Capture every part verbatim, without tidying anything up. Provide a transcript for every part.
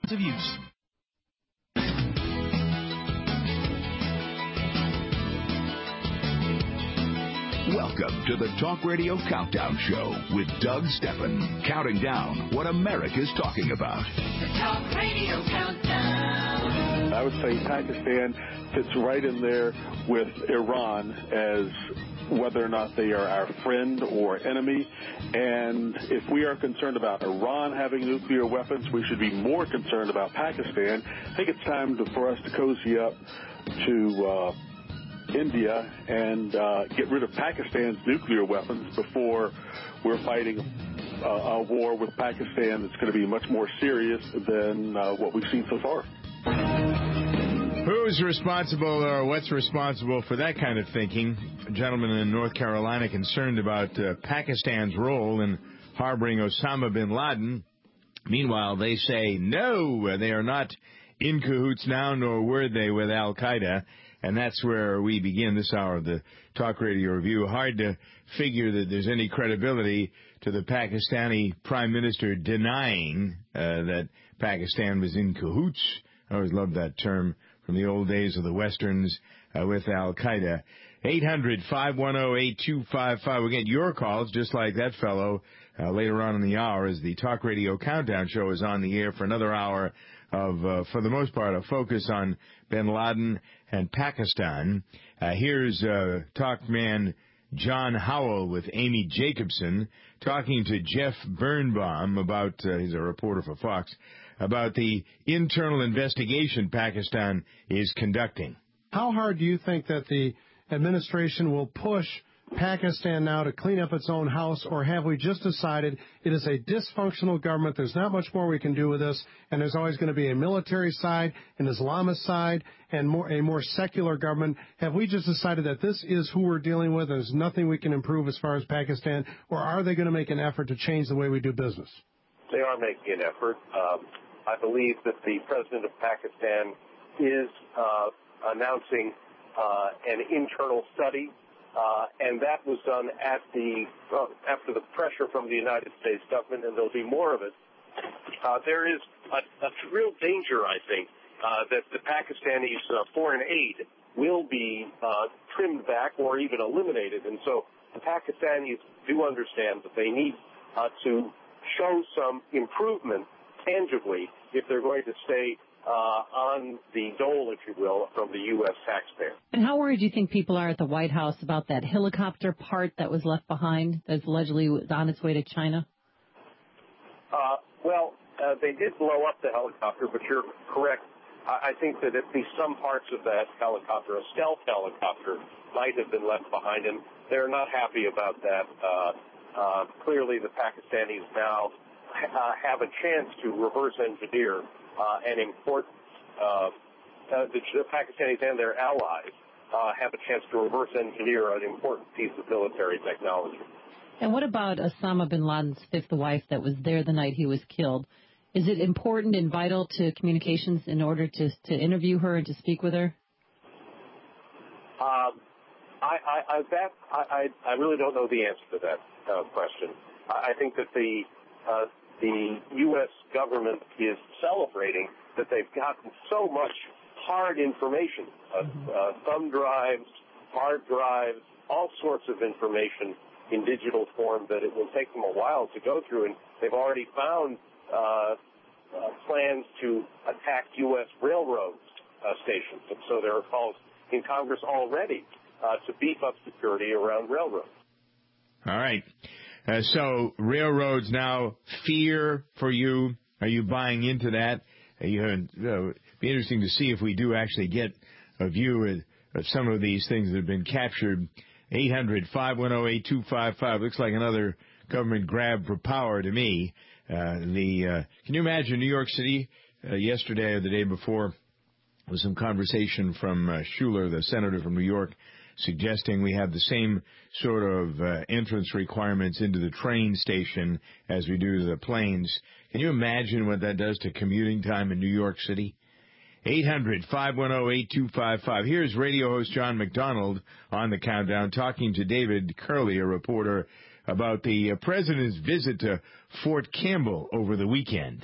of use. Welcome to the Talk Radio Countdown Show with Doug Steppen, counting down what America's talking about. The Talk Radio Countdown. I would say Pakistan fits right in there with Iran as whether or not they are our friend or enemy. And if we are concerned about Iran having nuclear weapons, we should be more concerned about Pakistan. I think it's time to, for us to cozy up to uh, India and uh, get rid of Pakistan's nuclear weapons before we're fighting uh, a war with Pakistan that's going to be much more serious than uh, what we've seen so far. Who's responsible or what's responsible for that kind of thinking? A gentleman in North Carolina concerned about uh, Pakistan's role in harboring Osama bin Laden. Meanwhile, they say no, they are not in cahoots now, nor were they with al-Qaeda. And that's where we begin this hour of the Talk Radio Review. Hard to figure that there's any credibility to the Pakistani Prime Minister denying uh, that Pakistan was in cahoots. I always loved that term from the old days of the Westerns uh, with al-Qaeda. eight hundred, five one zero, eight two five five. We'll get your calls, just like that fellow, uh, later on in the hour as the Talk Radio Countdown Show is on the air for another hour of, uh, for the most part, a focus on bin Laden and Pakistan. Uh, here's uh, talk man John Howell with Amy Jacobson talking to Jeff Birnbaum about, uh, he's a reporter for Fox, about the internal investigation Pakistan is conducting. How hard do you think that the administration will push Pakistan now to clean up its own house, or have we just decided it is a dysfunctional government, there's not much more we can do with this, and there's always going to be a military side, an Islamist side, and more a more secular government? Have we just decided that this is who we're dealing with, and there's nothing we can improve as far as Pakistan, or are they going to make an effort to change the way we do business? They are making an effort. Um, I believe that the president of Pakistan is uh, announcing uh, an internal study. Uh, and that was done at the uh, after the pressure from the United States government, and there'll be more of it. Uh, there is a, a real danger, I think, uh, that the Pakistanis' uh, foreign aid will be uh, trimmed back or even eliminated. And so the Pakistanis do understand that they need uh, to show some improvement tangibly if they're going to stay Uh, on the dole, if you will, from the U S taxpayer. And how worried do you think people are at the White House about that helicopter part that was left behind that's allegedly on its way to China? Uh, well, uh, they did blow up the helicopter, but you're correct. I, I think that at least some parts of that helicopter, a stealth helicopter, might have been left behind, and they're not happy about that. Uh, uh, clearly, the Pakistanis now uh, have a chance to reverse engineer Uh, and import uh, uh, the, the Pakistanis and their allies uh, have a chance to reverse engineer an important piece of military technology. And what about Osama bin Laden's fifth wife that was there the night he was killed? Is it important and vital to communications in order to to interview her and to speak with her? Um, I, I, I, that, I, I really don't know the answer to that uh, question. I, I think that the uh, the U S government is celebrating that they've gotten so much hard information, uh, uh, thumb drives, hard drives, all sorts of information in digital form that it will take them a while to go through. And they've already found uh, uh, plans to attack U S railroad uh, stations. And so there are calls in Congress already uh, to beef up security around railroads. All right. Uh, so railroads now fear for you. Are you buying into that? Uh, you uh, it'd be interesting to see if we do actually get a view of, of some of these things that have been captured. eight hundred, five one zero, eight two five five. Looks like another government grab for power to me. Uh, the uh, can you imagine New York City uh, yesterday or the day before? There was some conversation from uh, Schuler, the senator from New York, suggesting we have the same sort of uh, entrance requirements into the train station as we do to the planes. Can you imagine what that does to commuting time in New York City? eight hundred, five one zero, eight two five five. Here's radio host John McDonald on the countdown talking to David Curley, a reporter, about the uh, president's visit to Fort Campbell over the weekend.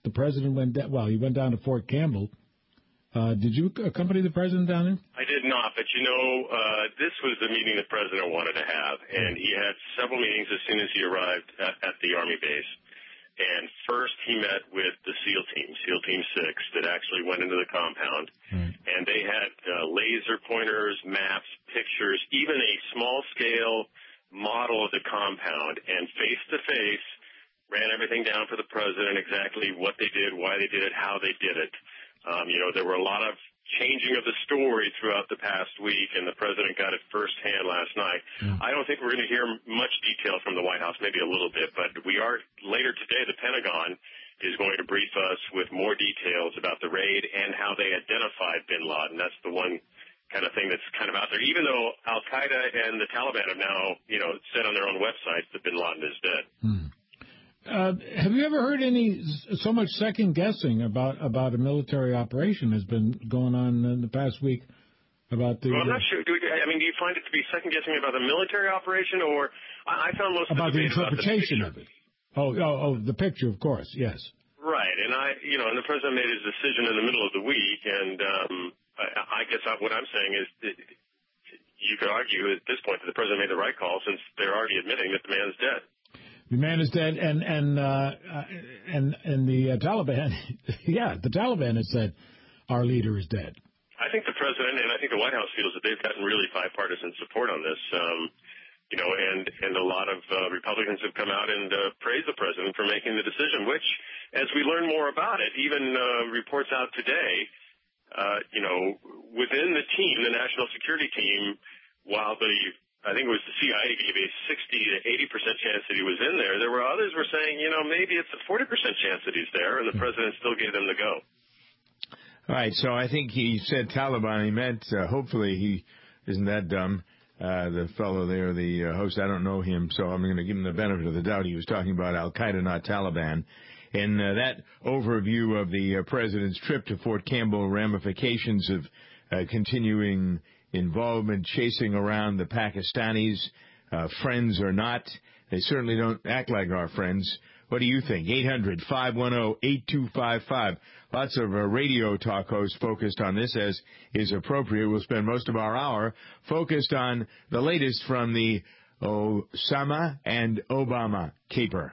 the president went down. Well, he went down to Fort Campbell. Uh, did you accompany the president down there? I did not, but you know, uh, this was the meeting the president wanted to have, and he had several meetings as soon as he arrived at, at the Army base. And first he met with the SEAL team, SEAL Team six, that actually went into the compound. Mm. And they had uh, laser pointers, maps, pictures, even a small-scale model of the compound, and face-to-face ran everything down for the president, exactly what they did, why they did it, how they did it. Um, you know, there were a lot of changing of the story throughout the past week, and the president got it firsthand last night. Mm. I don't think we're going to hear much detail from the White House, maybe a little bit, but we are later today, the Pentagon is going to brief us with more details about the raid and how they identified bin Laden. That's the one kind of thing that's kind of out there, even though Al-Qaeda and the Taliban have now, you know, said on their own websites that bin Laden is dead. Mm. Uh, have you ever heard any so much second guessing about about a military operation has been going on in the past week about the? Well, I'm not sure. Do we, I mean, do you find it to be second guessing about the military operation, or I, I found most about of the, the interpretation about the of it? Oh, oh, oh, the picture, of course, yes. Right, and I, you know, and the president made his decision in the middle of the week, and um, I, I guess I, what I'm saying is, that you could argue at this point that the president made the right call, since they're already admitting that the man's dead. The man is dead, and and uh, and and the uh, Taliban, yeah, the Taliban has said our leader is dead. I think the president and I think the White House feels that they've gotten really bipartisan support on this. Um, you know, and and a lot of uh, Republicans have come out and uh, praised the president for making the decision. Which, as we learn more about it, even uh, reports out today, uh, you know, within the team, the national security team, while the I think it was the C I A gave a sixty to eighty percent chance that he was in there. There were others were saying, you know, maybe it's a forty percent chance that he's there, and the president still gave them the go. All right, so I think he said Taliban. He meant, uh, hopefully he isn't that dumb, uh, the fellow there, the uh, host. I don't know him, so I'm going to give him the benefit of the doubt. He was talking about Al-Qaeda, not Taliban. And uh, that overview of the uh, president's trip to Fort Campbell, ramifications of uh, continuing involvement, chasing around the Pakistanis, uh, friends or not. They certainly don't act like our friends. What do you think? eight hundred, five one zero, eight two five five. Lots of uh, radio talk hosts focused on this, as is appropriate. We'll spend most of our hour focused on the latest from the Osama and Obama caper.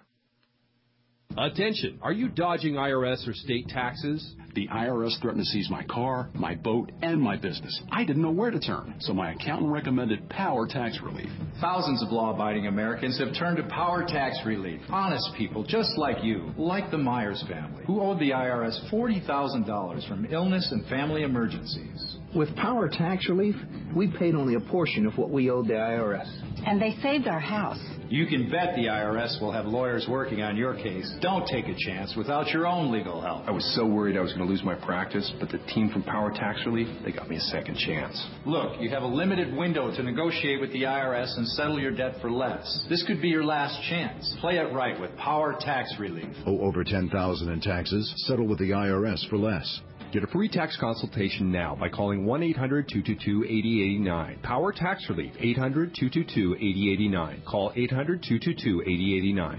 Attention! Are you dodging I R S or state taxes? The I R S threatened to seize my car, my boat, and my business. I didn't know where to turn, so my accountant recommended Power Tax Relief. Thousands of law-abiding Americans have turned to Power Tax Relief. Honest people just like you, like the Myers family, who owed the I R S forty thousand dollars from illness and family emergencies. With Power Tax Relief, we paid only a portion of what we owed the I R S. And they saved our house. You can bet the I R S will have lawyers working on your case. Don't take a chance without your own legal help. I was so worried I was going to lose my practice, but the team from Power Tax Relief, they got me a second chance. Look, you have a limited window to negotiate with the I R S and settle your debt for less. This could be your last chance. Play it right with Power Tax Relief. Owe over ten thousand dollars in taxes? Settle with the I R S for less. Get a free tax consultation now by calling one eight hundred two two two eight zero eight nine. Power Tax Relief, eight hundred two two two eight zero eight nine. Call eight hundred two two two eight zero eight nine.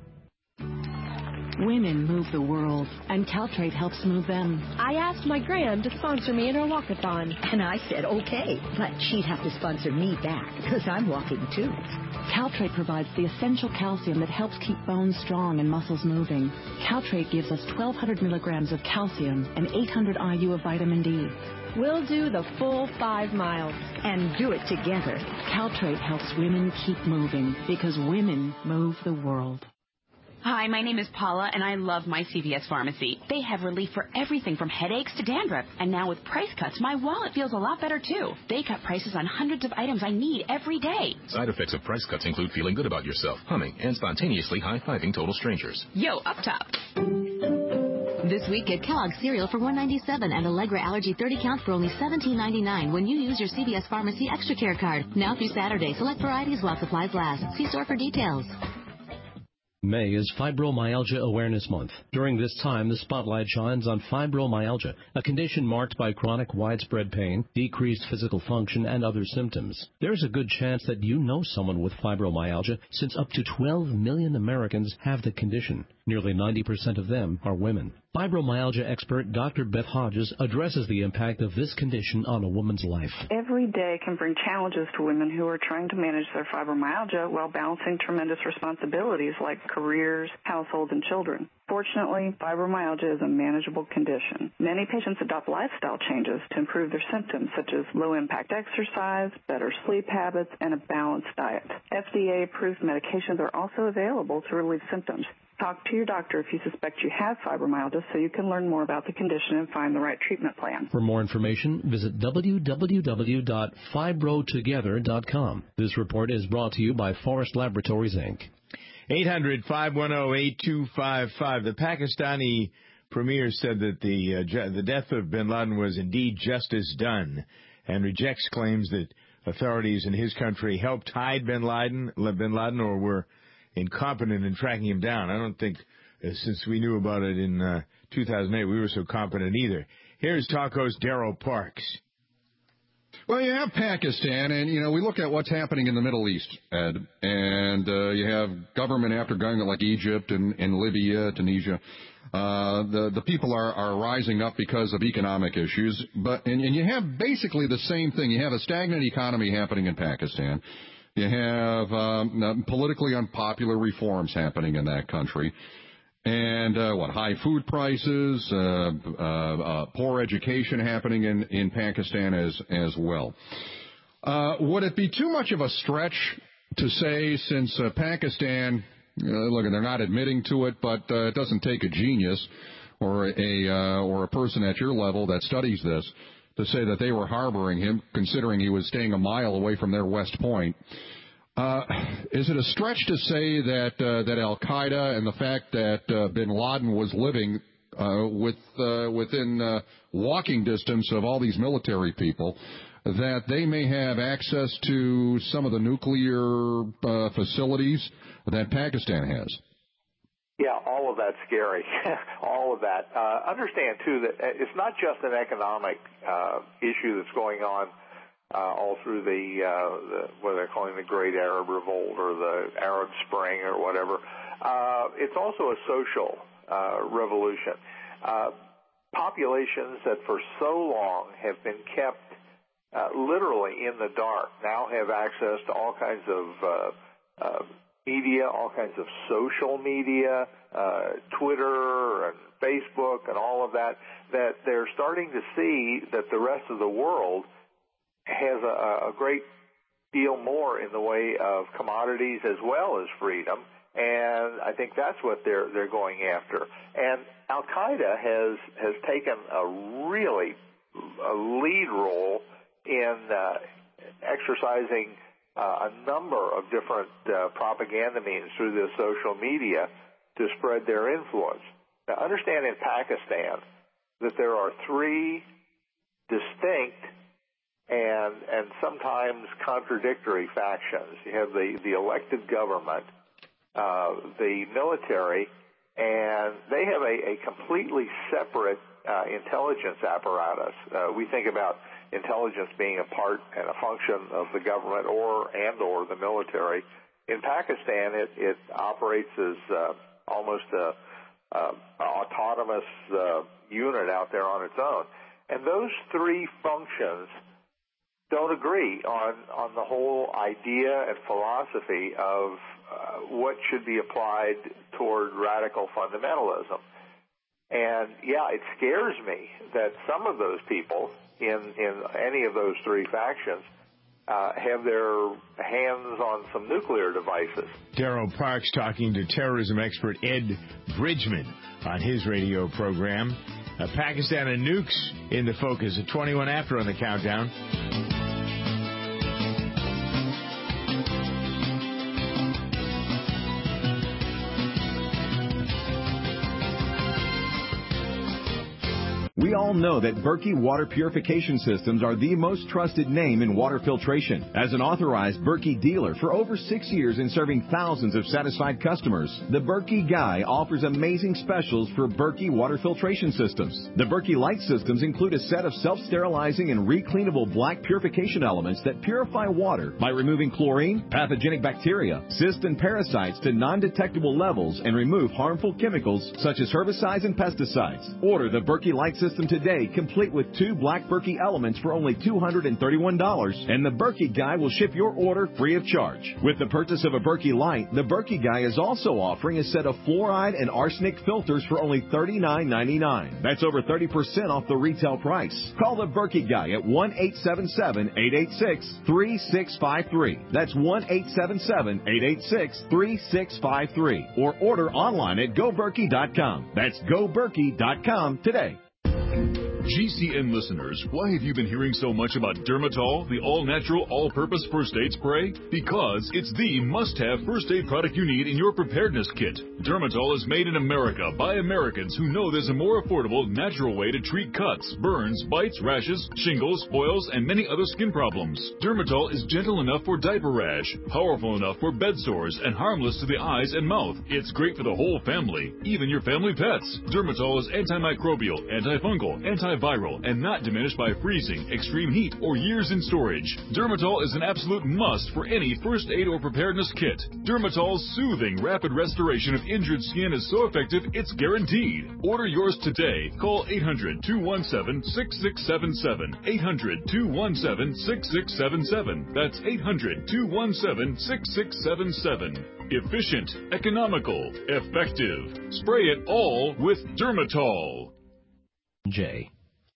Women move the world, and Caltrate helps move them. I asked my gram to sponsor me in her walkathon. And I said, okay, but she'd have to sponsor me back, because I'm walking too. Caltrate provides the essential calcium that helps keep bones strong and muscles moving. Caltrate gives us twelve hundred milligrams of calcium and eight hundred I U of vitamin D. We'll do the full five miles. And do it together. Caltrate helps women keep moving, because women move the world. Hi, my name is Paula, and I love my C V S pharmacy. They have relief for everything from headaches to dandruff. And now with price cuts, my wallet feels a lot better, too. They cut prices on hundreds of items I need every day. Side effects of price cuts include feeling good about yourself, humming, and spontaneously high-fiving total strangers. Yo, up top. This week, get Kellogg's cereal for one ninety-seven and Allegra Allergy thirty count for only seventeen ninety-nine when you use your C V S Pharmacy Extra Care card. Now through Saturday, select varieties while supplies last. See store for details. May is Fibromyalgia Awareness Month. During this time, the spotlight shines on fibromyalgia, a condition marked by chronic widespread pain, decreased physical function, and other symptoms. There's a good chance that you know someone with fibromyalgia, since up to twelve million Americans have the condition. Nearly ninety percent of them are women. Fibromyalgia expert Doctor Beth Hodges addresses the impact of this condition on a woman's life. Every day can bring challenges to women who are trying to manage their fibromyalgia while balancing tremendous responsibilities like careers, household, and children. Fortunately, fibromyalgia is a manageable condition. Many patients adopt lifestyle changes to improve their symptoms, such as low-impact exercise, better sleep habits, and a balanced diet. F D A-approved medications are also available to relieve symptoms. Talk to your doctor if you suspect you have fibromyalgia so you can learn more about the condition and find the right treatment plan. For more information, visit w w w dot fibro together dot com. This report is brought to you by Forest Laboratories, Incorporated. eight hundred, five one zero, eight two five five. The Pakistani premier said that the uh, the death of bin Laden was indeed justice done and rejects claims that authorities in his country helped hide bin Laden, bin Laden or were incompetent in tracking him down. I don't think, uh, since we knew about it in uh, two thousand eight, we were so competent either. Here's talk host Daryl Parks. Well, you have Pakistan, and, you know, we look at what's happening in the Middle East, Ed, and uh, you have government after government like Egypt and, and Libya, Tunisia. Uh, the, the people are, are rising up because of economic issues, but and, and you have basically the same thing. You have a stagnant economy happening in Pakistan. You have um, politically unpopular reforms happening in that country. And, uh, what, high food prices, uh, uh, uh, poor education happening in, in Pakistan as, as well. Uh, would it be too much of a stretch to say, since uh, Pakistan, uh, look, they're not admitting to it, but uh, it doesn't take a genius or a, uh, or a person at your level that studies this to say that they were harboring him, considering he was staying a mile away from their West Point. Uh, is it a stretch to say that uh, that Al-Qaeda and the fact that uh, bin Laden was living uh, with uh, within uh, walking distance of all these military people, that they may have access to some of the nuclear uh, facilities that Pakistan has? Yeah, all of that's scary. all of that. Uh, understand, too, that it's not just an economic uh, issue that's going on uh, all through the, uh, the, what they're calling the Great Arab Revolt or the Arab Spring or whatever. Uh, it's also a social uh, revolution. Uh, populations that for so long have been kept uh, literally in the dark now have access to all kinds of uh, uh, media, all kinds of social media, uh, Twitter and Facebook and all of that, that they're starting to see that the rest of the world has a, a great deal more in the way of commodities as well as freedom, and I think that's what they're they're going after. And Al-Qaeda has has taken a really a lead role in uh, exercising Uh, a number of different uh, propaganda means through the social media to spread their influence. Now, understand in Pakistan that there are three distinct and and sometimes contradictory factions. You have the, the elected government, uh, the military, and they have a, a completely separate uh, intelligence apparatus. Uh, we think about intelligence being a part and a function of the government or and or the military. In Pakistan, it, it operates as uh, almost a, a autonomous uh, unit out there on its own. And those three functions don't agree on, on the whole idea and philosophy of uh, what should be applied toward radical fundamentalism. And, yeah, it scares me that some of those people in, in any of those three factions uh, have their hands on some nuclear devices. Daryl Parks talking to terrorism expert Ed Bridgman on his radio program. Uh, Pakistan and nukes in the focus at twenty-one after on the countdown. We all know that Berkey Water Purification Systems are the most trusted name in water filtration. As an authorized Berkey dealer for over six years and serving thousands of satisfied customers, the Berkey Guy offers amazing specials for Berkey Water Filtration Systems. The Berkey Light Systems include a set of self-sterilizing and recleanable black purification elements that purify water by removing chlorine, pathogenic bacteria, cysts, and parasites to non-detectable levels and remove harmful chemicals such as herbicides and pesticides. Order the Berkey Light System today, complete with two black Berkey elements for only two hundred thirty-one dollars, and the Berkey Guy will ship your order free of charge. With the purchase of a Berkey Light, the Berkey Guy is also offering a set of fluoride and arsenic filters for only thirty-nine ninety-nine. That's over thirty percent off the retail price. Call the Berkey Guy at one eight seven seven, eight eight six, three six five three. That's one eight seven seven, eight eight six, three six five three. Or order online at go berkey dot com. That's go berkey dot com today. G C N listeners, why have you been hearing so much about Dermatol, the all-natural, all-purpose first aid spray? Because it's the must-have first aid product you need in your preparedness kit. Dermatol is made in America by Americans who know there's a more affordable, natural way to treat cuts, burns, bites, rashes, shingles, boils, and many other skin problems. Dermatol is gentle enough for diaper rash, powerful enough for bed sores, and harmless to the eyes and mouth. It's great for the whole family, even your family pets. Dermatol is antimicrobial, antifungal, anti viral and not diminished by freezing, extreme heat, or years in storage. Dermatol is an absolute must for any first aid or preparedness kit. Dermatol's soothing, rapid restoration of injured skin is so effective, it's guaranteed. Order yours today. Call eight hundred, two one seven, six six seven seven. eight hundred, two one seven, six six seven seven. That's eight hundred, two one seven, six six seven seven. Efficient, economical, effective. Spray it all with Dermatol. J.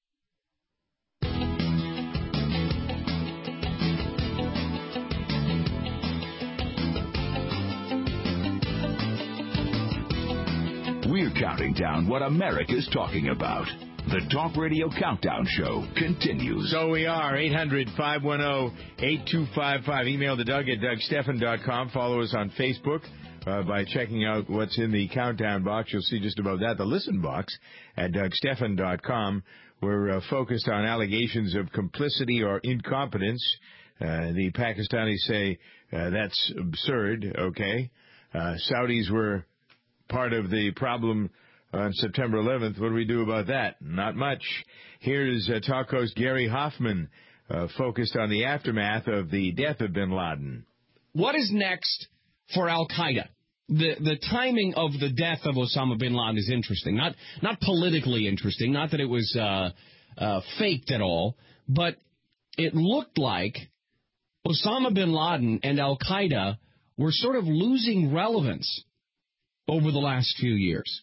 We're counting down what America's talking about. The Talk Radio Countdown Show continues. So we are. eight hundred, five one zero, eight two five five. Email to Doug at doug stephan dot com. Follow us on Facebook uh, by checking out what's in the countdown box. You'll see just above that the listen box at doug stephan dot com. We're uh, focused on allegations of complicity or incompetence. Uh, the Pakistanis say uh, that's absurd, okay? Uh, Saudis were part of the problem on September eleventh. What do we do about that? Not much. Here's uh, talk host Gary Hoffman, uh, focused on the aftermath of the death of bin Laden. What is next for Al-Qaeda? The the timing of the death of Osama bin Laden is interesting. Not not politically interesting, not that it was uh, uh, faked at all, but it looked like Osama bin Laden and Al-Qaeda were sort of losing relevance over the last few years.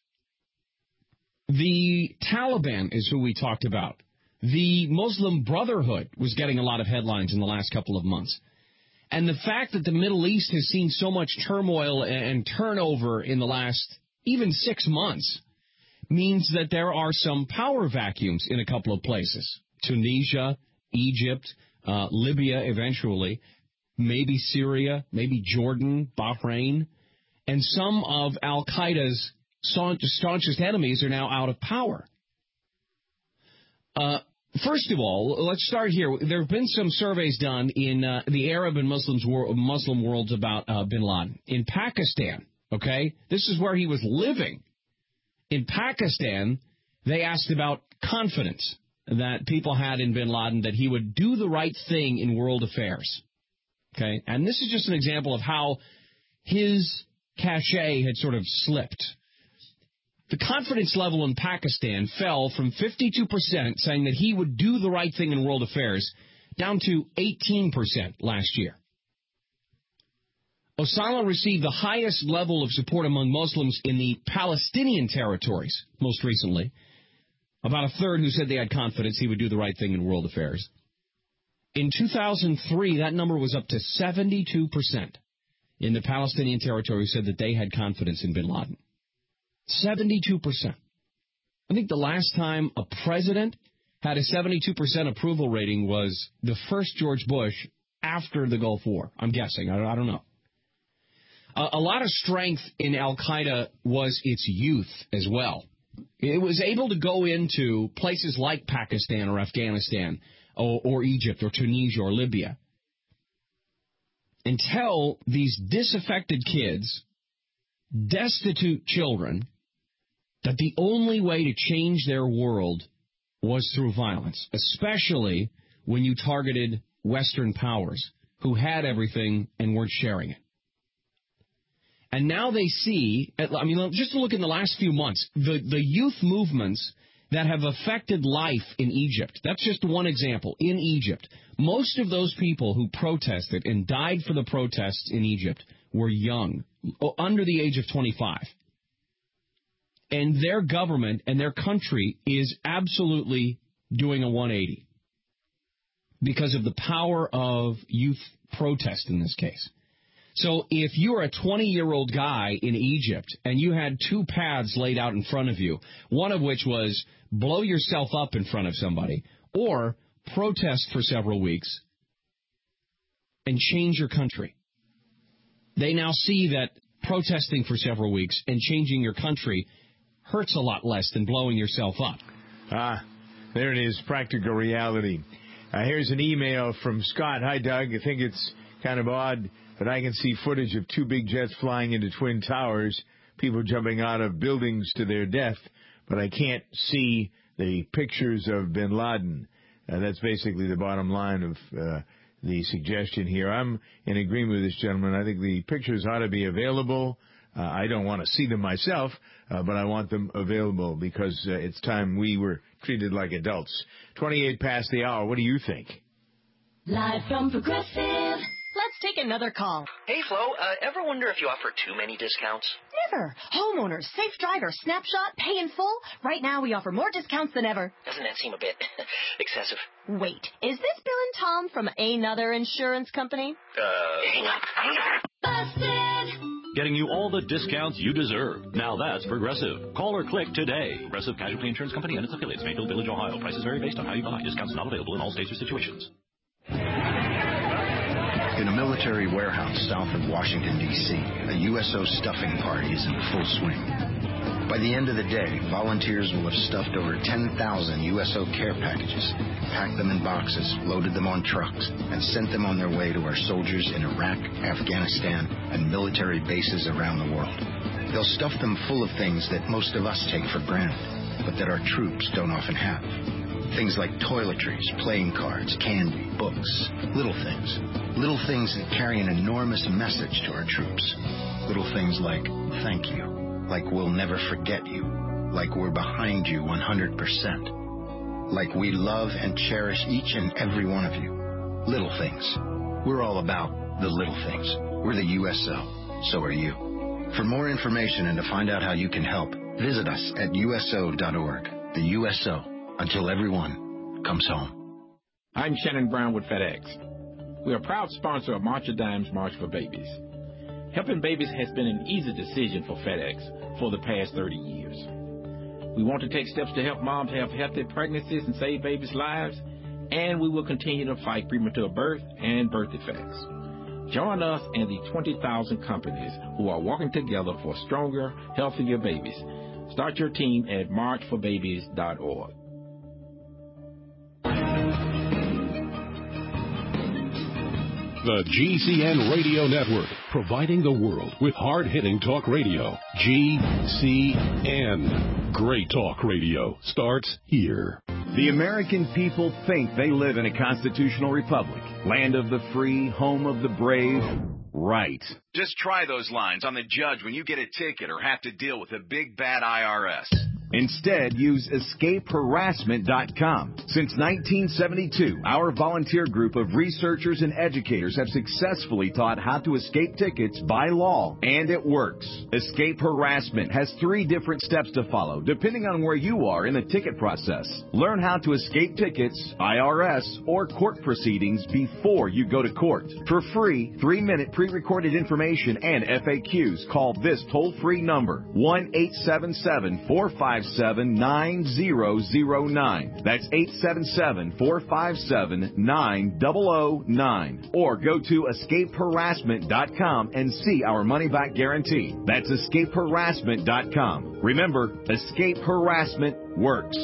The Taliban is who we talked about. The Muslim Brotherhood was getting a lot of headlines in the last couple of months. And the fact that the Middle East has seen so much turmoil and turnover in the last even six months means that there are some power vacuums in a couple of places. Tunisia, Egypt, uh, Libya eventually, maybe Syria, maybe Jordan, Bahrain. And some of Al-Qaeda's staunchest enemies are now out of power. Uh, first of all, let's start here. There have been some surveys done in uh, the Arab and Muslims wor- Muslim worlds about uh, bin Laden. In Pakistan, okay, this is where he was living. In Pakistan, they asked about confidence that people had in bin Laden, that he would do the right thing in world affairs. Okay, and this is just an example of how his cachet had sort of slipped. The confidence level in Pakistan fell from fifty-two percent saying that he would do the right thing in world affairs down to eighteen percent last year. Osama received the highest level of support among Muslims in the Palestinian territories most recently. About a third who said they had confidence he would do the right thing in world affairs. In two thousand three, that number was up to seventy-two percent. In the Palestinian territory said that they had confidence in bin Laden. seventy-two percent. I think the last time a president had a seventy-two percent approval rating was the first George Bush after the Gulf War. I'm guessing. I don't, I don't know. A, a lot of strength in Al-Qaeda was its youth as well. it was able to go into places like Pakistan or Afghanistan or, or Egypt or Tunisia or Libya and tell these disaffected kids, destitute children, that the only way to change their world was through violence, especially when you targeted Western powers who had everything and weren't sharing it. And now they see, I mean, just look in the last few months, the, the youth movements that have affected life in Egypt. That's just one example. In Egypt, most of those people who protested and died for the protests in Egypt were young, under the age of twenty-five. And their government and their country is absolutely doing a one eighty because of the power of youth protest in this case. So if you're a twenty-year-old guy in Egypt and you had two paths laid out in front of you, one of which was blow yourself up in front of somebody or protest for several weeks and change your country, they now see that protesting for several weeks and changing your country hurts a lot less than blowing yourself up. Ah, there it is, practical reality. Uh, here's an email from Scott. Hi, Doug. I think it's kind of odd that I can see footage of two big jets flying into Twin Towers, people jumping out of buildings to their death, but I can't see the pictures of bin Laden. Uh, that's basically the bottom line of uh, the suggestion here. I'm in agreement with this gentleman. I think the pictures ought to be available. Uh, I don't want to see them myself, uh, but I want them available because uh, it's time we were treated like adults. twenty-eight past the hour. What do you think? Live from Progressive. Let's take another call. Hey, Flo, uh, ever wonder if you offer too many discounts? Never. Homeowners, Safe Driver, Snapshot, Pay in Full. Right now we offer more discounts than ever. Doesn't that seem a bit excessive? Wait, is this Bill and Tom from another insurance company? Uh, hang up, hang up. Busted! Getting you all the discounts you deserve. Now that's Progressive. Call or click today. Progressive Casualty Insurance Company and its affiliates, Mayfield Village, Ohio. Prices vary based on how you buy. Discounts not available in all states or situations. In a military warehouse south of Washington, D C, a U S O stuffing party is in full swing. By the end of the day, volunteers will have stuffed over ten thousand U S O care packages, packed them in boxes, loaded them on trucks, and sent them on their way to our soldiers in Iraq, Afghanistan, and military bases around the world. They'll stuff them full of things that most of us take for granted, but that our troops don't often have. Things like toiletries, playing cards, candy, books, little things. Little things that carry an enormous message to our troops. Little things like, thank you. Like we'll never forget you. Like we're behind you one hundred percent. Like we love and cherish each and every one of you. Little things. We're all about the little things. We're the U S O. So are you. For more information and to find out how you can help, visit us at U S O dot org. The U S O. Until everyone comes home. I'm Shannon Brown with FedEx. We are a proud sponsor of March of Dimes March for Babies. Helping babies has been an easy decision for FedEx for the past thirty years. We want to take steps to help moms have healthy pregnancies and save babies' lives, and we will continue to fight premature birth and birth defects. Join us and the twenty thousand companies who are working together for stronger, healthier babies. Start your team at march for babies dot org. The G C N Radio Network, providing the world with hard-hitting talk radio. G C N. Great talk radio starts here. The American people think they live in a constitutional republic, land of the free, home of the brave. Right. Just try those lines on the judge when you get a ticket or have to deal with a big bad I R S. Instead, use escape harassment dot com. Since nineteen seventy-two, our volunteer group of researchers and educators have successfully taught how to escape tickets by law, and it works. Escape Harassment has three different steps to follow, depending on where you are in the ticket process. Learn how to escape tickets, I R S, or court proceedings before you go to court. For free, three-minute pre-recorded information and F A Qs, call this toll-free number, one eight seven seven, four five five seven, nine zero zero nine. That's eight seven seven, four five seven, nine zero zero nine. Or go to escape harassment dot com and see our money-back guarantee. That's escape harassment dot com. Remember, Escape Harassment works.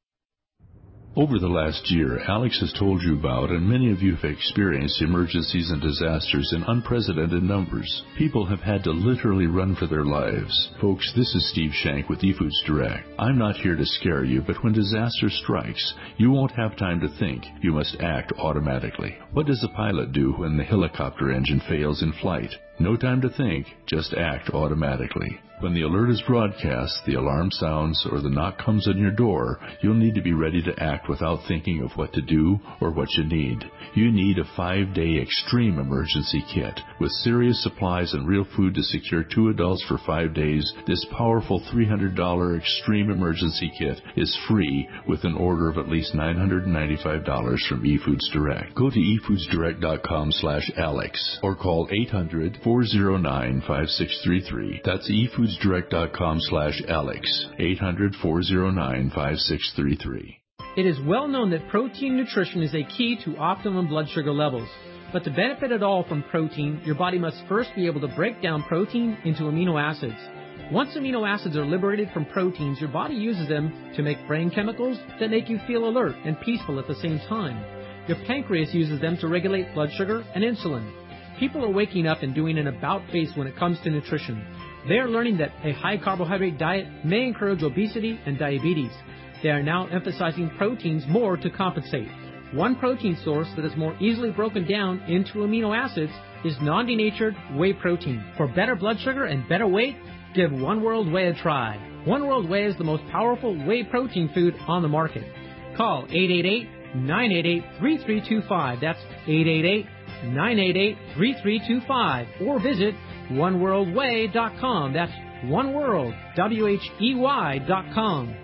Over the last year, Alex has told you about, and many of you have experienced, emergencies and disasters in unprecedented numbers. People have had to literally run for their lives. Folks, this is Steve Shank with eFoods Direct. I'm not here to scare you, but when disaster strikes, you won't have time to think. You must act automatically. What does a pilot do when the helicopter engine fails in flight? No time to think, just act automatically. When the alert is broadcast, the alarm sounds, or the knock comes on your door, you'll need to be ready to act without thinking of what to do or what you need. You need a five-day extreme emergency kit. With serious supplies and real food to secure two adults for five days, this powerful three hundred dollars extreme emergency kit is free with an order of at least nine hundred ninety-five dollars from eFoods Direct. Go to e foods direct dot com slash alex or call eight hundred, four oh nine, five six three three. That's e foods direct dot com slash alex, eight hundred, four oh nine, five six three three. It is well known that protein nutrition is a key to optimum blood sugar levels. But to benefit at all from protein, your body must first be able to break down protein into amino acids. Once amino acids are liberated from proteins, your body uses them to make brain chemicals that make you feel alert and peaceful at the same time. Your pancreas uses them to regulate blood sugar and insulin. People are waking up and doing an about face when it comes to nutrition. They are learning that a high-carbohydrate diet may encourage obesity and diabetes. They are now emphasizing proteins more to compensate. One protein source that is more easily broken down into amino acids is non-denatured whey protein. For better blood sugar and better weight, give One World Whey a try. One World Whey is the most powerful whey protein food on the market. Call eight eight eight, nine eight eight, three three two five. That's eight eight eight, nine eight eight, three three two five. Or visit one world whey dot com. That's One World, W H E Y dot com.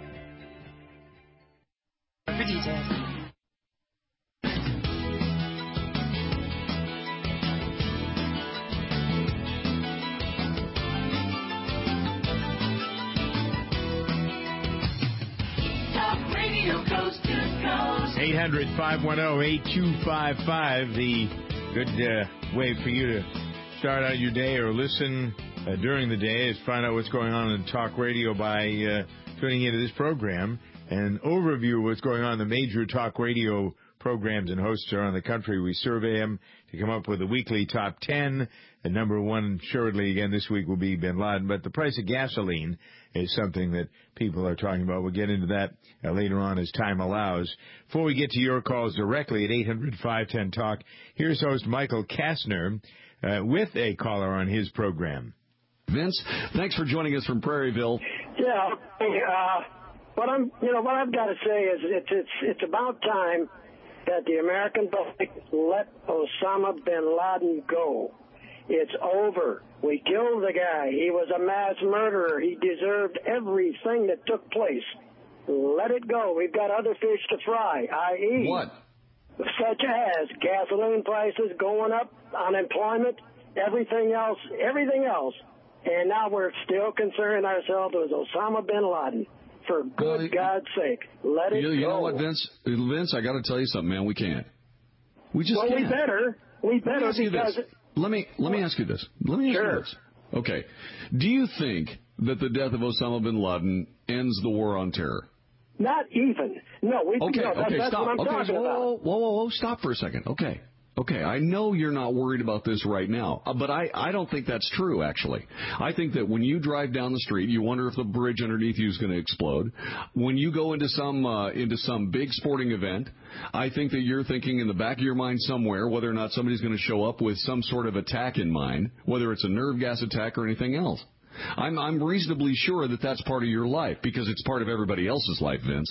For details. eight hundred, five one zero, eight two five five, the good uh, way for you to start out your day or listen uh, during the day is find out what's going on in talk radio by uh, tuning into this program. An overview of what's going on in the major talk radio programs and hosts around the country. We survey them to come up with a weekly top ten. And number one, assuredly, again, this week will be Bin Laden. But the price of gasoline is something that people are talking about. We'll get into that uh, later on as time allows. Before we get to your calls directly at eight hundred, five one zero, talk, here's host Michael Kastner uh, with a caller on his program. Vince, thanks for joining us from Prairieville. Yeah, uh, what I'm, you know, what I've got to say is it's it's it's about time that the American public let Osama bin Laden go. It's over. We killed the guy. He was a mass murderer. He deserved everything that took place. Let it go. We've got other fish to fry, that is. What? Such as gasoline prices going up, unemployment, everything else, everything else. And now we're still concerning ourselves with Osama bin Laden. For good well, God's sake, let it you, go. You know what, Vince? Vince, I got to tell you something, man. We can't. We just well, can't. we better. We better let me because... Let me, let me ask you this. Let me ask sure. you this. Okay. Do you think that the death of Osama bin Laden ends the war on terror? Not even. No, we Okay, no, that, okay, that's stop. what I'm okay, talking so, about. whoa, whoa, whoa, whoa, stop for a second. Okay. Okay, I know you're not worried about this right now, uh, but I, I don't think that's true, actually. I think that when you drive down the street, you wonder if the bridge underneath you is going to explode. When you go into some uh, into some big sporting event, I think that you're thinking in the back of your mind somewhere whether or not somebody's going to show up with some sort of attack in mind, whether it's a nerve gas attack or anything else. I'm, I'm reasonably sure that that's part of your life because it's part of everybody else's life, Vince.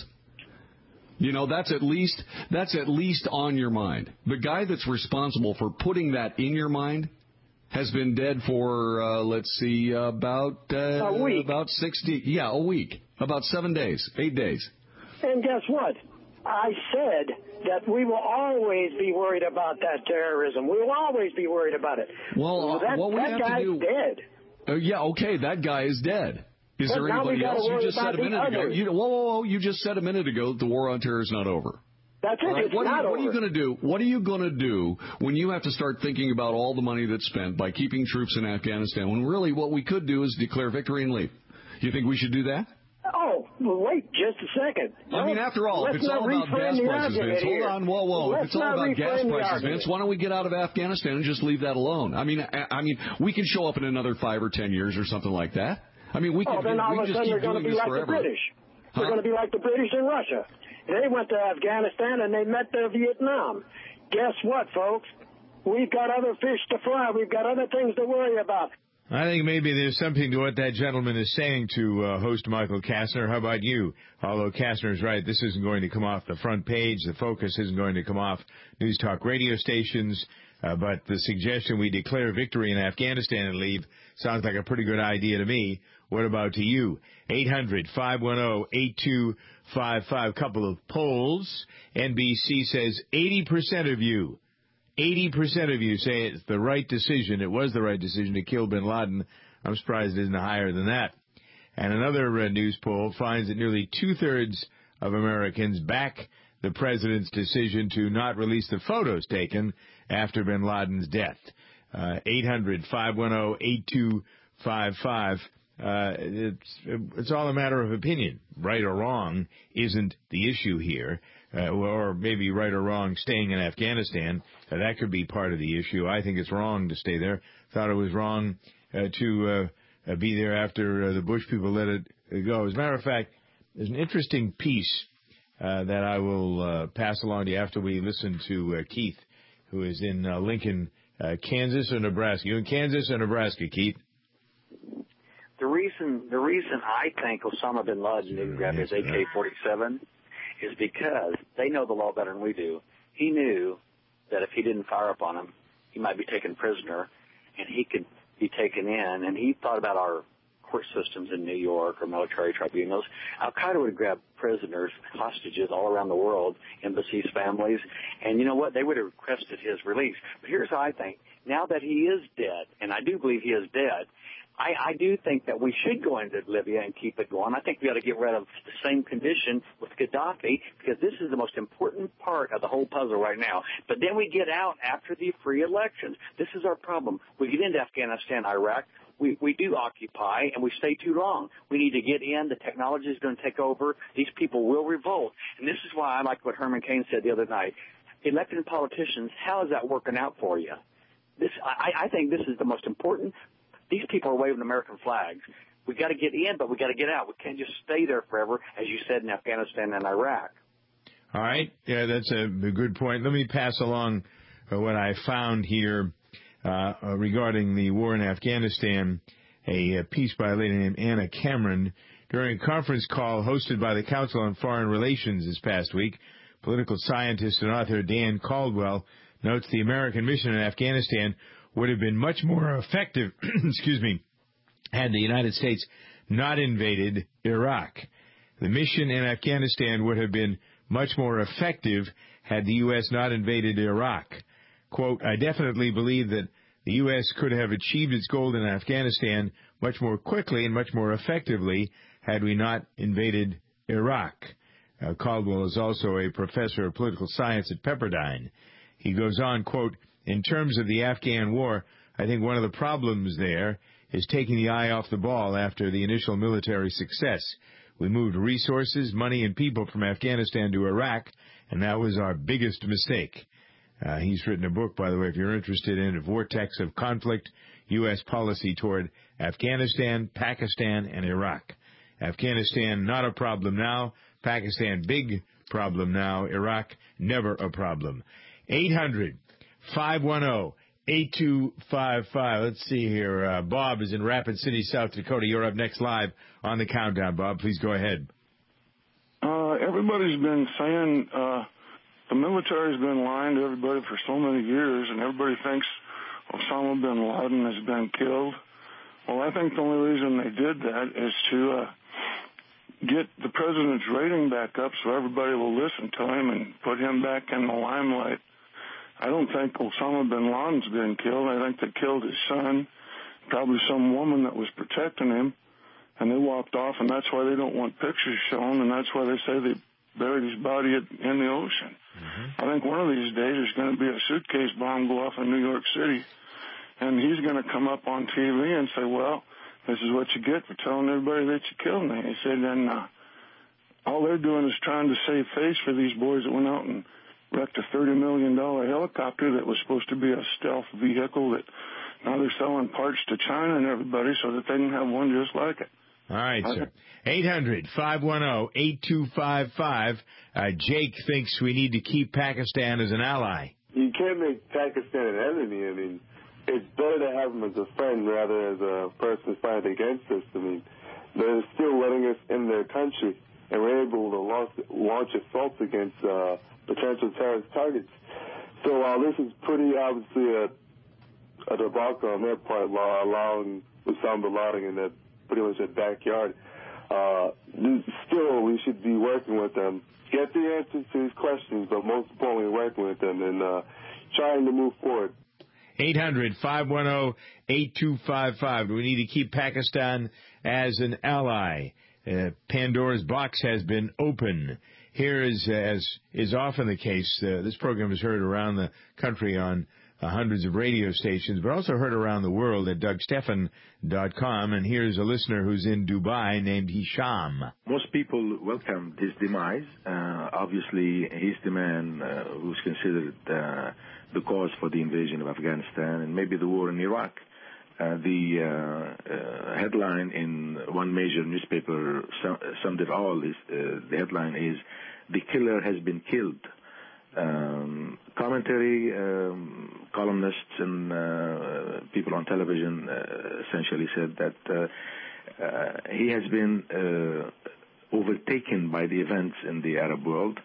You know, that's at least that's at least on your mind. The guy that's responsible for putting that in your mind has been dead for, uh, let's see, about uh, a week. About sixty, yeah, a week, about seven days, eight days. And guess what? I said that we will always be worried about that terrorism. We will always be worried about it. Well, that, what we that have guy's to do, dead. Uh, yeah, okay, that guy is dead. Is but there now anybody we gotta else? You worry just said about a the minute ago. others. You, whoa, whoa, whoa! You just said a minute ago that the war on terror is not over. That's it. All right, It's what, not are you, what over. are you going to do? What are you going to do when you have to start thinking about all the money that's spent by keeping troops in Afghanistan? When really what we could do is declare victory and leave. You think we should do that? Oh, well, wait just a second. I mean, after all, if it's all about gas prices, Vince, hold on, whoa, whoa. If it's all about gas prices, Vince, why don't we get out of Afghanistan and just leave that alone? I mean, I, I mean, we can show up in another five or ten years or something like that. I mean, we oh, can, then all we of can a just sudden keep they're going doing to be this like forever. the British. Huh? They're going to be like the British in Russia. They went to Afghanistan and they met their Vietnam. Guess what, folks? We've got other fish to fry. We've got other things to worry about. I think maybe there's something to what that gentleman is saying to uh, host Michael Kastner. How about you? Although Kastner's right, this isn't going to come off the front page. The focus isn't going to come off news talk radio stations. Uh, but the suggestion we declare victory in Afghanistan and leave sounds like a pretty good idea to me. What about to you? eight hundred, five one zero, eight two five five. Couple of polls. N B C says eighty percent of you eighty percent of you say it's the right decision. It was the right decision to kill bin Laden. I'm surprised it isn't higher than that. And another uh, news poll finds that nearly two-thirds of Americans back the president's decision to not release the photos taken after bin Laden's death. Uh, eight hundred, five one zero, eight two five five. Uh, it's, it's all a matter of opinion. Right or wrong isn't the issue here. Uh, or maybe right or wrong staying in Afghanistan. Uh, that could be part of the issue. I think it's wrong to stay there. Thought it was wrong uh, to uh, uh, be there after uh, the Bush people let it go. As a matter of fact, there's an interesting piece uh, that I will uh, pass along to you after we listen to uh, Keith, who is in uh, Lincoln, uh, Kansas or Nebraska. You in Kansas or Nebraska, Keith? The reason the reason I think Osama bin Laden didn't grab his A K forty-seven is because they know the law better than we do. He knew that if he didn't fire up on him, he might be taken prisoner, and he could be taken in. And he thought about our court systems in New York or military tribunals. Al-Qaeda would grab prisoners, hostages all around the world, embassies, families, and you know what? They would have requested his release. But here's how I think. Now that he is dead, and I do believe he is dead, I, I do think that we should go into Libya and keep it going. I think we ought to get rid of the same condition with Gaddafi because this is the most important part of the whole puzzle right now. But then we get out after the free elections. This is our problem. We get into Afghanistan, Iraq. We, we do occupy, and we stay too long. We need to get in. The technology is going to take over. These people will revolt. And this is why I like what Herman Cain said the other night. Elected politicians, how is that working out for you? This, I, I think this is the most important. These people are waving American flags. We got to get in, but we got to get out. We can't just stay there forever, as you said, in Afghanistan and Iraq. All right. Yeah, that's a good point. Let me pass along uh, what I found here uh, uh, regarding the war in Afghanistan, a, a piece by a lady named Anna Cameron. During a conference call hosted by the Council on Foreign Relations this past week, political scientist and author Dan Caldwell notes the American mission in Afghanistan would have been much more effective, excuse me, had the United States not invaded Iraq. The mission in Afghanistan would have been much more effective had the U S not invaded Iraq. Quote, I definitely believe that the U S could have achieved its goal in Afghanistan much more quickly and much more effectively had we not invaded Iraq. Uh, Caldwell is also a professor of political science at Pepperdine. He goes on, quote, in terms of the Afghan war, I think one of the problems there is taking the eye off the ball after the initial military success. We moved resources, money, and people from Afghanistan to Iraq, and that was our biggest mistake. Uh, he's written a book, by the way, if you're interested in a vortex of conflict, U S policy toward Afghanistan, Pakistan, and Iraq. Afghanistan, not a problem now. Pakistan, big problem now. Iraq, never a problem. eight hundred, five one zero, eight two five five. Let's see here. Uh, Bob is in Rapid City, South Dakota. You're up next live on the countdown, Bob. Please go ahead. Uh, everybody's been saying uh, the military's been lying to everybody for so many years, and everybody thinks Osama bin Laden has been killed. Well, I think the only reason they did that is to uh, get the president's rating back up so everybody will listen to him and put him back in the limelight. I don't think Osama bin Laden's been killed. I think they killed his son, probably some woman that was protecting him. and they walked off, and that's why they don't want pictures shown, and that's why they say they buried his body in the ocean. Mm-hmm. I think one of these days there's going to be a suitcase bomb go off in New York City, and he's going to come up on T V and say, well, this is what you get for telling everybody that you killed me. He said, and uh, all they're doing is trying to save face for these boys that went out and wrecked a thirty million dollars helicopter that was supposed to be a stealth vehicle that now they're selling parts to China and everybody so that they can have one just like it. All right, sir. eight hundred, five one zero, eight two five five. Uh, Jake thinks we need to keep Pakistan as an ally. You can't make Pakistan an enemy. I mean, it's better to have them as a friend rather as a person fighting against us. I mean, they're still letting us in their country, and we're able to launch, launch assaults against uh, potential terrorist targets. So while this is pretty obviously a, a debacle on their part, allowing Osama bin Laden in their pretty much their backyard, uh, still we should be working with them, get the answers to these questions, but most importantly working with them and uh, trying to move forward. eight hundred, five one zero, eight two five five. Do we need to keep Pakistan as an ally? Uh, Pandora's box has been open. Here is, as is often the case, uh, this program is heard around the country on uh, hundreds of radio stations, but also heard around the world at Doug Stephan dot com. And here's a listener who's in Dubai named Hisham. Most people welcome his demise. Uh, obviously, he's the man uh, who's considered uh, the cause for the invasion of Afghanistan and maybe the war in Iraq. Uh, the uh, uh, headline in one major newspaper sum, summed it all. Is, uh, the headline is, "The killer has been killed." Um, commentary, um, columnists and uh, people on television uh, essentially said that uh, uh, he has been uh, overtaken by the events in the Arab world.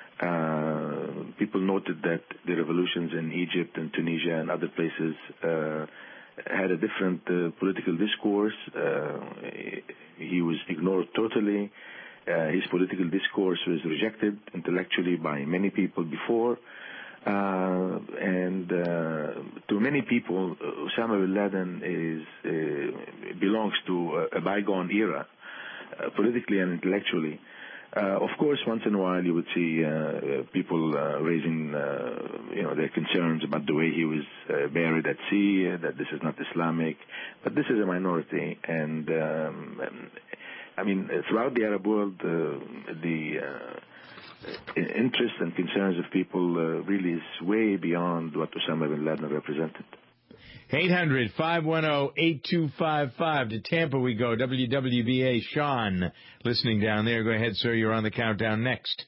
Uh, people noted that the revolutions in Egypt and Tunisia and other places uh, had a different uh, political discourse. Uh, he was ignored totally. Uh, his political discourse was rejected intellectually by many people before. Uh, and uh, to many people, Osama bin Laden is, uh, belongs to a, a bygone era, uh, politically and intellectually. Uh, of course, once in a while you would see uh, people uh, raising, uh, you know, their concerns about the way he was uh, buried at sea, uh, that this is not Islamic, but this is a minority. And, um, and I mean, throughout the Arab world, uh, the uh, interest and concerns of people uh, really is way beyond what Osama bin Laden represented. eight hundred, five one zero, eight two five five. To Tampa we go. W W B A, Sean, listening down there. Go ahead, sir. You're on the countdown next.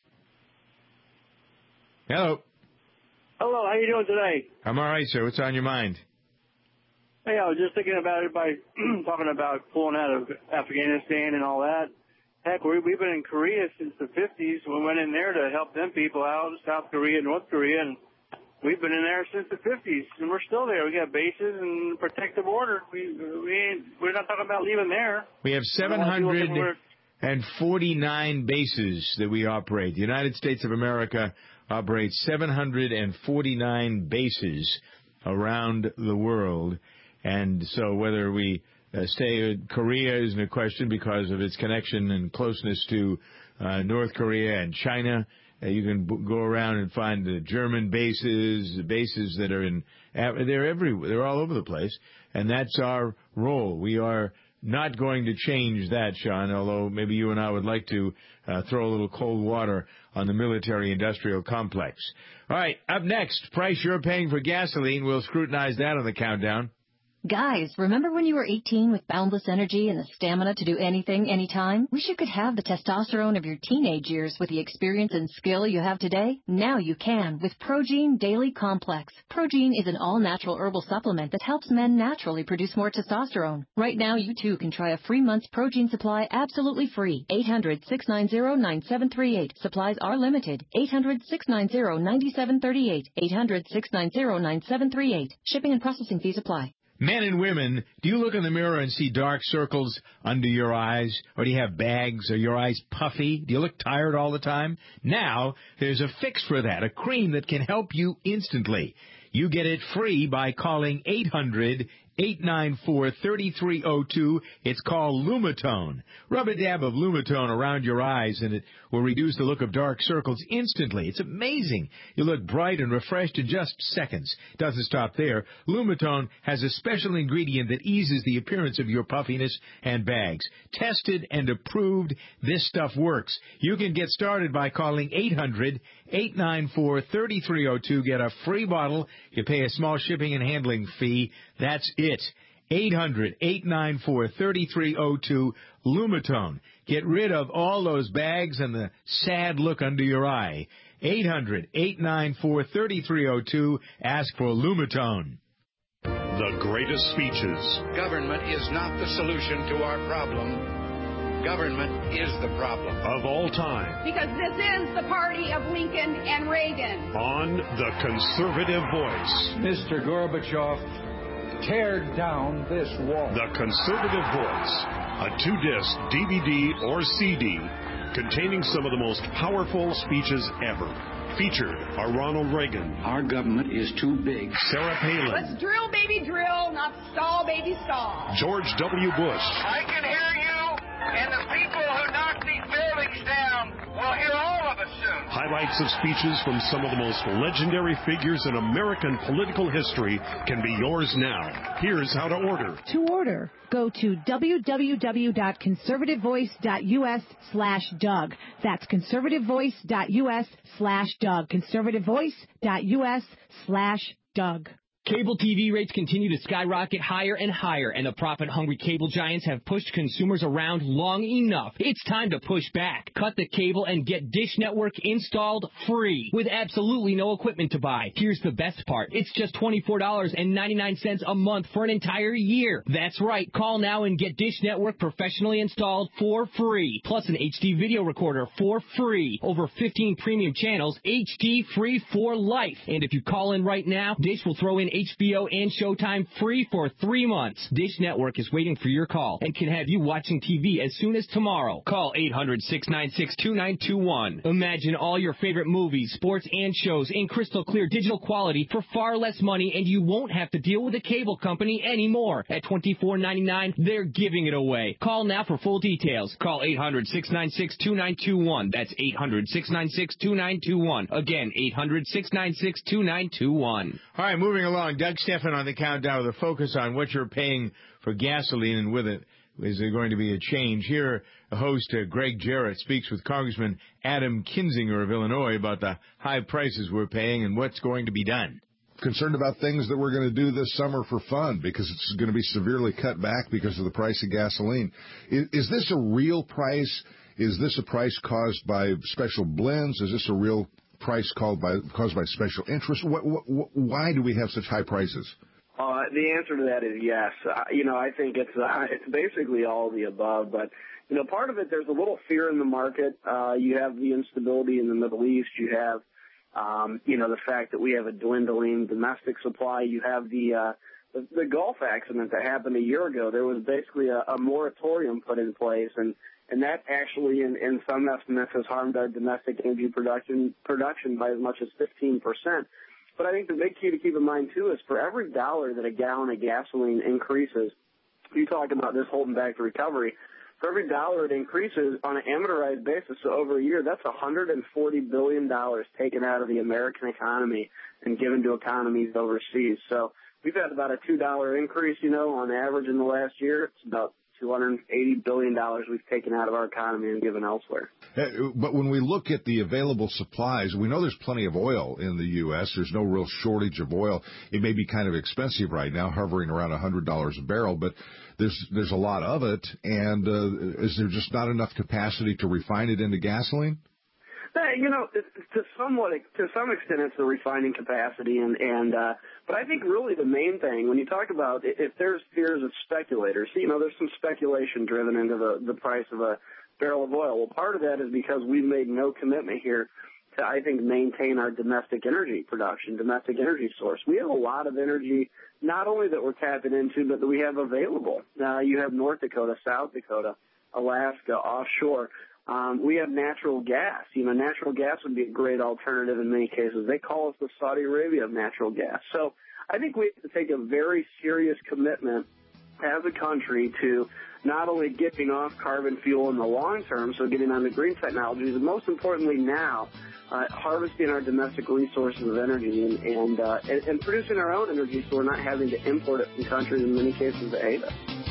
Hello. Hello. How you doing today? I'm all right, sir. What's on your mind? Hey, I was just thinking about everybody talking about pulling out of Afghanistan and all that. Heck, we, we've been in Korea since the fifties. We went in there to help them people out, South Korea, North Korea, and we've been in there since the fifties, and we're still there. We got bases and protect the border. We, we ain't, we're not talking about leaving there. We have seven hundred forty-nine bases that we operate. The United States of America operates seven hundred forty-nine bases around the world. And so whether we uh, stay in Korea isn't a question because of its connection and closeness to uh, North Korea and China. Uh, you can b- go around and find the German bases, the bases that are in, they're everywhere, they're all over the place, and that's our role. We are not going to change that, Sean, although maybe you and I would like to uh, throw a little cold water on the military-industrial complex. All right, up next, price you're paying for gasoline. We'll scrutinize that on the countdown. Guys, remember when you were eighteen with boundless energy and the stamina to do anything, anytime? Wish you could have the testosterone of your teenage years with the experience and skill you have today? Now you can with Progene Daily Complex. Progene is an all-natural herbal supplement that helps men naturally produce more testosterone. Right now, you too can try a free month's Progene supply absolutely free. eight hundred, six nine zero, nine seven three eight. Supplies are limited. eight hundred, six nine zero, nine seven three eight. eight hundred, six nine zero, nine seven three eight. Shipping and processing fees apply. Men and women, do you look in the mirror and see dark circles under your eyes? Or do you have bags? Are your eyes puffy? Do you look tired all the time? Now, there's a fix for that, a cream that can help you instantly. You get it free by calling eight hundred, eight nine four, three three zero two. It's called Lumitone. Rub a dab of Lumitone around your eyes, and it will reduce the look of dark circles instantly. It's amazing. You look bright and refreshed in just seconds. Doesn't stop there. Lumitone has a special ingredient that eases the appearance of your puffiness and bags. Tested and approved, this stuff works. You can get started by calling eight hundred, eight nine four, three three zero two. Get a free bottle. You pay a small shipping and handling fee. That's it. eight hundred, eight nine four, three three zero two, Lumitone. Get rid of all those bags and the sad look under your eye. eight hundred, eight nine four, three three zero two. Ask for Lumitone. The greatest speeches. Government is not the solution to our problem. Government is the problem. Of all time. Because this is the party of Lincoln and Reagan. On The Conservative Voice. Mister Gorbachev, tear down this wall. The Conservative Voice. A two-disc D V D or C D containing some of the most powerful speeches ever. Featured are Ronald Reagan. Our government is too big. Sarah Palin. Let's drill, baby, drill, not stall, baby, stall. George W. Bush. I can hear you, and the people who knock these buildings down will hear all of us soon. Highlights of speeches from some of the most legendary figures in American political history can be yours now. Here's how to order. To order, go to www.conservativevoice.us slash Doug. That's conservativevoice.us slash Doug. conservativevoice.us slash Doug. Cable T V rates continue to skyrocket higher and higher, and the profit-hungry cable giants have pushed consumers around long enough. It's time to push back. Cut the cable and get Dish Network installed free with absolutely no equipment to buy. Here's the best part. It's just twenty-four dollars and ninety-nine cents a month for an entire year. That's right. Call now and get Dish Network professionally installed for free. Plus an H D video recorder for free. Over fifteen premium channels, H D free for life. And if you call in right now, Dish will throw in H B O and Showtime free for three months. Dish Network is waiting for your call and can have you watching T V as soon as tomorrow. Call eight hundred, six nine six, two nine two one. Imagine all your favorite movies, sports, and shows in crystal clear digital quality for far less money, and you won't have to deal with a cable company anymore. At twenty-four ninety-nine, they're giving it away. Call now for full details. Call eight hundred, six nine six, two nine two one. That's eight hundred, six nine six, two nine two one. Again, eight hundred, six nine six, two nine two one. All right, moving along. Doug Stephan on the countdown with a focus on what you're paying for gasoline, and with it, is there going to be a change? Here, host uh, Greg Jarrett speaks with Congressman Adam Kinzinger of Illinois about the high prices we're paying and what's going to be done. Concerned about things that we're going to do this summer for fun because it's going to be severely cut back because of the price of gasoline. Is, is this a real price? Is this a price caused by special blends? Is this a real price caused by caused by special interest? What, what, why do we have such high prices? Uh, the answer to that is yes. Uh, you know, I think it's uh, it's basically all the above. But you know, part of it, there's a little fear in the market. Uh, you have the instability in the Middle East. You have um, you know the fact that we have a dwindling domestic supply. You have the uh, the, the Gulf accident that happened a year ago. There was basically a, a moratorium put in place, and And that actually, in, in some estimates, has harmed our domestic energy production production by as much as fifteen percent. But I think the big key to keep in mind, too, is for every dollar that a gallon of gasoline increases, you talk about this holding back the recovery, for every dollar it increases on an amortized basis, so over a year, that's one hundred forty billion dollars taken out of the American economy and given to economies overseas. So we've had about a two dollar increase, you know, on average in the last year. It's about two hundred eighty billion dollars we've taken out of our economy and given elsewhere. But when we look at the available supplies, we know there's plenty of oil in the U S. There's no real shortage of oil. It may be kind of expensive right now, hovering around one hundred dollars a barrel, but there's there's a lot of it. And uh, is there just not enough capacity to refine it into gasoline? You know, to somewhat, to some extent, it's the refining capacity, and and uh, but I think really the main thing when you talk about if there's fears of speculators, you know, there's some speculation driven into the the price of a barrel of oil. Well, part of that is because we've made no commitment here to, I think, maintain our domestic energy production, domestic energy source. We have a lot of energy, not only that we're tapping into, but that we have available. Uh, you have North Dakota, South Dakota, Alaska, offshore. Um, we have natural gas. You know, natural gas would be a great alternative in many cases. They call us the Saudi Arabia of natural gas. So I think we have to take a very serious commitment as a country to not only getting off carbon fuel in the long term, so getting on the green technologies, but most importantly now, uh, harvesting our domestic resources of energy and and, uh, and and producing our own energy so we're not having to import it from countries in many cases that hate us.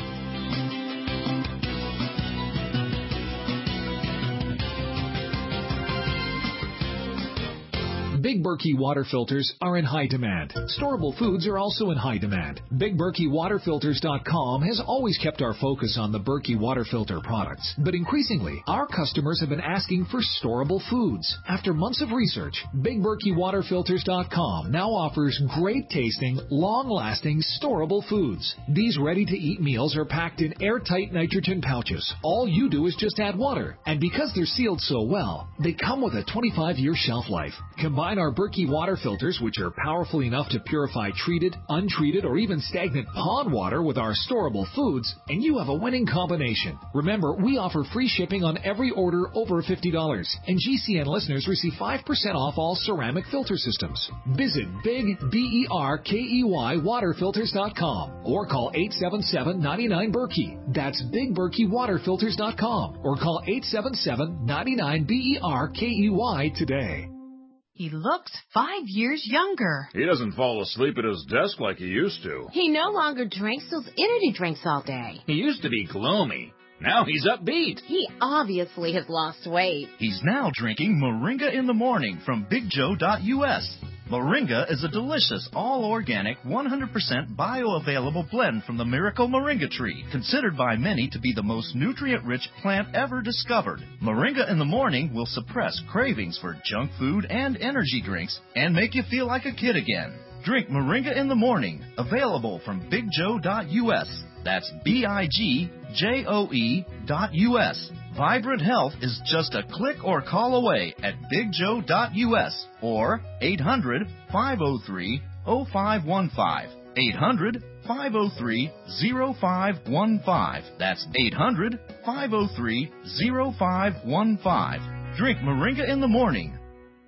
Big Berkey water filters are in high demand. Storable foods are also in high demand. Big Berkey Water Filters dot com has always kept our focus on the Berkey water filter products, but increasingly, our customers have been asking for storable foods. After months of research, Big Berkey Water Filters dot com now offers great-tasting, long-lasting, storable foods. These ready-to-eat meals are packed in airtight nitrogen pouches. All you do is just add water, and because they're sealed so well, they come with a twenty-five year shelf life. Combine our Berkey water filters, which are powerful enough to purify treated, untreated, or even stagnant pond water with our storable foods, and you have a winning combination. Remember, we offer free shipping on every order over fifty dollars, and G C N listeners receive five percent off all ceramic filter systems. Visit Big B E R K E Y Water Filters dot com or call eight seven seven, nine nine, Berkey. That's Big Berkey Water Filters dot com or call eight seven seven, nine nine, B E R K E Y today. He looks five years younger. He doesn't fall asleep at his desk like he used to. He no longer drinks those energy drinks all day. He used to be gloomy. Now he's upbeat. He obviously has lost weight. He's now drinking Moringa in the morning from Big Joe dot U S. Moringa is a delicious, all-organic, one hundred percent bioavailable blend from the miracle moringa tree, considered by many to be the most nutrient-rich plant ever discovered. Moringa in the morning will suppress cravings for junk food and energy drinks and make you feel like a kid again. Drink Moringa in the morning, available from Big Joe dot U S. That's B I G J O E dot U S. Vibrant Health is just a click or call away at Big Joe dot U S or eight hundred, five oh three, oh five one five. eight hundred, five oh three, oh five one five. That's eight hundred, five oh three, oh five one five. Drink Moringa in the morning.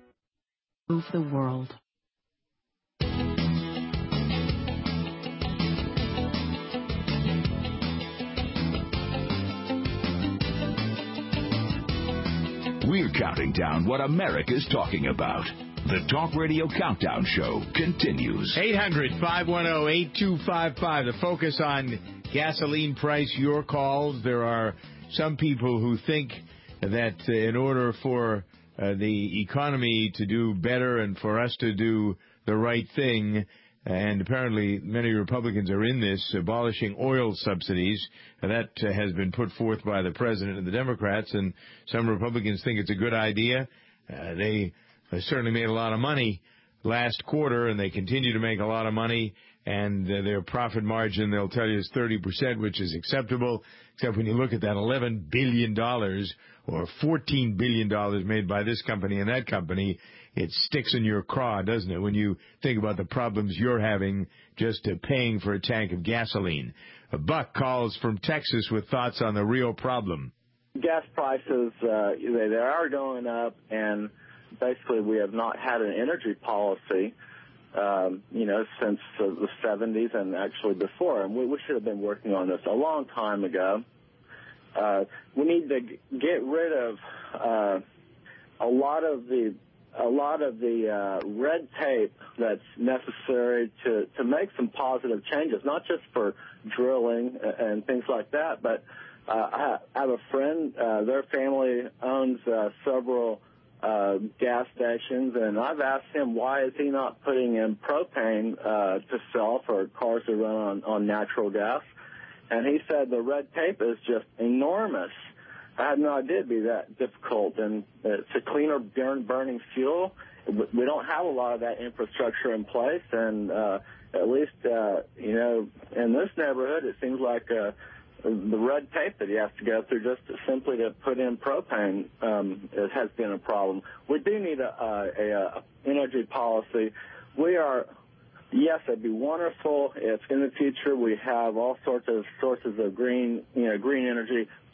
Move the world. We're counting down what America's talking about. The Talk Radio Countdown Show continues. eight hundred, five one zero, eight two five five. The focus on gasoline price, your calls. There are some people who think that uh, in order for uh, the economy to do better and for us to do the right thing, and apparently many Republicans are in this, abolishing oil subsidies. That uh, has been put forth by the president and the Democrats, and some Republicans think it's a good idea. Uh, they uh, certainly made a lot of money last quarter, and they continue to make a lot of money, and uh, their profit margin, they'll tell you, is thirty percent, which is acceptable, except when you look at that eleven billion dollars or fourteen billion dollars made by this company and that company, it sticks in your craw, doesn't it, when you think about the problems you're having just uh, paying for a tank of gasoline. Uh, Buck calls from Texas with thoughts on the real problem. Gas prices, uh, they, they are going up, and basically we have not had an energy policy, um, you know, since uh, the seventies and actually before, and we, we should have been working on this a long time ago. Uh, we need to get rid of uh, a lot of the a lot of the uh, red tape that's necessary to, to make some positive changes, not just for drilling and things like that, but uh, I have a friend, uh, their family owns uh, several uh, gas stations, and I've asked him why is he not putting in propane uh, to sell for cars that run on, on natural gas, and he said the red tape is just enormous. I had no idea it'd be that difficult, and it's a cleaner burn, burning fuel. We don't have a lot of that infrastructure in place, and uh, at least, uh, you know, in this neighborhood, it seems like uh, the red tape that you have to go through just to simply to put in propane um, it has been a problem. We do need a, a, a energy policy. We are, yes, it'd be wonderful if in the future we have all sorts of sources of green, you know, green energy.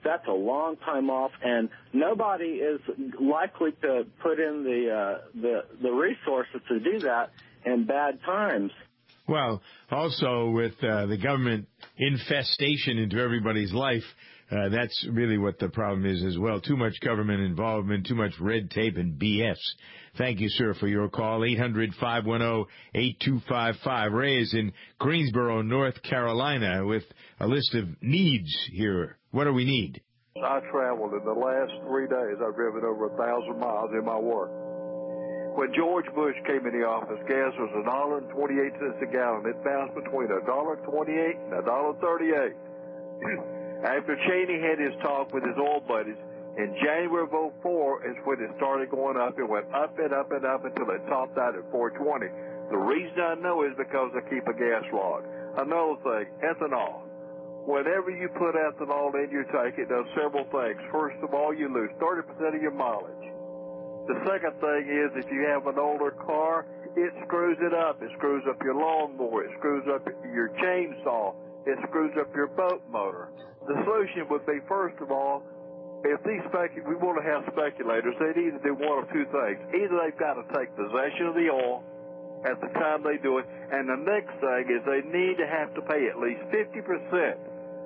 That's a long time off, and nobody is likely to put in the uh, the the resources to do that in bad times. Well, also with uh, the government infestation into everybody's life, uh, that's really what the problem is as well. Too much government involvement, too much red tape and B S. Thank you, sir, for your call. eight hundred, five one zero, eight two five five. Ray is in Greensboro, North Carolina, with a list of needs here. What do we need? I traveled in the last three days. I've driven over a thousand miles in my work. When George Bush came in the office, gas was a dollar and twenty-eight cents a gallon. It bounced between a dollar twenty-eight and a dollar thirty-eight. After Cheney had his talk with his oil buddies, in January of oh four is when it started going up. It went up and up and up until it topped out at four twenty. The reason I know is because I keep a gas log. Another thing, ethanol. Whenever you put ethanol in your tank, it does several things. First of all, you lose thirty percent of your mileage. The second thing is if you have an older car, it screws it up. It screws up your lawnmower. It screws up your chainsaw. It screws up your boat motor. The solution would be, first of all, if these spec- we want to have speculators, they need to do one of two things. Either they've got to take possession of the oil at the time they do it, and the next thing is they need to have to pay at least fifty percent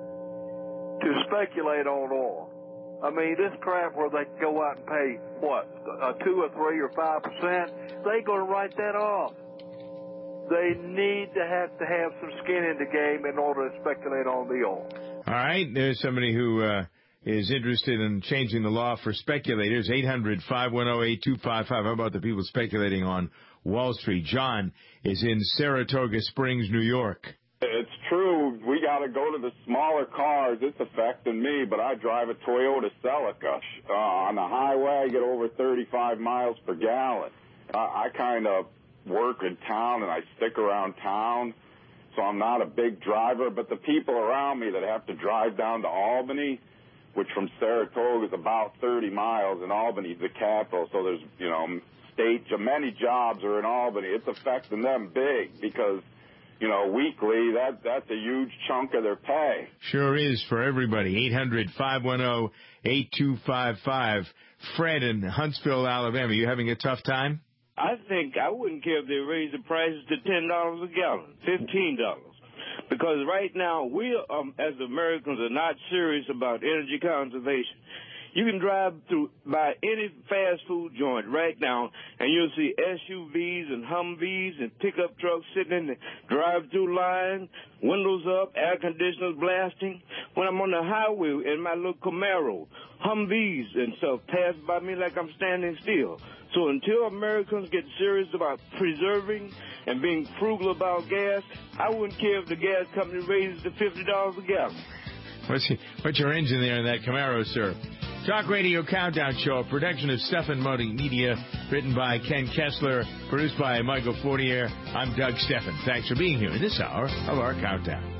to speculate on oil. I mean, this crap where they can go out and pay, what, a two or three or five percent, they're going to write that off. They need to have to have some skin in the game in order to speculate on the oil. All right, there's somebody who uh, is interested in changing the law for speculators. eight hundred, five one zero, eight two five five. How about the people speculating on Wall Street? John is in Saratoga Springs, New York. It's true. We got to go to the smaller cars. It's affecting me, but I drive a Toyota Celica. Uh, on the highway, I get over thirty-five miles per gallon. Uh, I kind of work in town, and I stick around town, so I'm not a big driver. But the people around me that have to drive down to Albany, which from Saratoga is about thirty miles, and Albany's the capital, so there's, you know, state, many jobs are in Albany. It's affecting them big because, you know, weekly, that that's a huge chunk of their pay. Sure is for everybody. eight hundred, five one zero, eight two five five. Fred in Huntsville, Alabama, you having a tough time? I think I wouldn't care if they raised the prices to ten dollars a gallon, fifteen dollars. Because right now, we um, as Americans are not serious about energy conservation. You can drive through by any fast food joint right now, and you'll see S U Vs and Humvees and pickup trucks sitting in the drive-through line, windows up, air conditioners blasting. When I'm on the highway in my little Camaro, Humvees and stuff pass by me like I'm standing still. So until Americans get serious about preserving and being frugal about gas, I wouldn't care if the gas company raises to fifty dollars a gallon. What's, what's your engine there in that Camaro, sir? Talk Radio Countdown Show, a production of Stephan Media, written by Ken Kessler, produced by Michael Fortier. I'm Doug Stephan. Thanks for being here in this hour of our Countdown.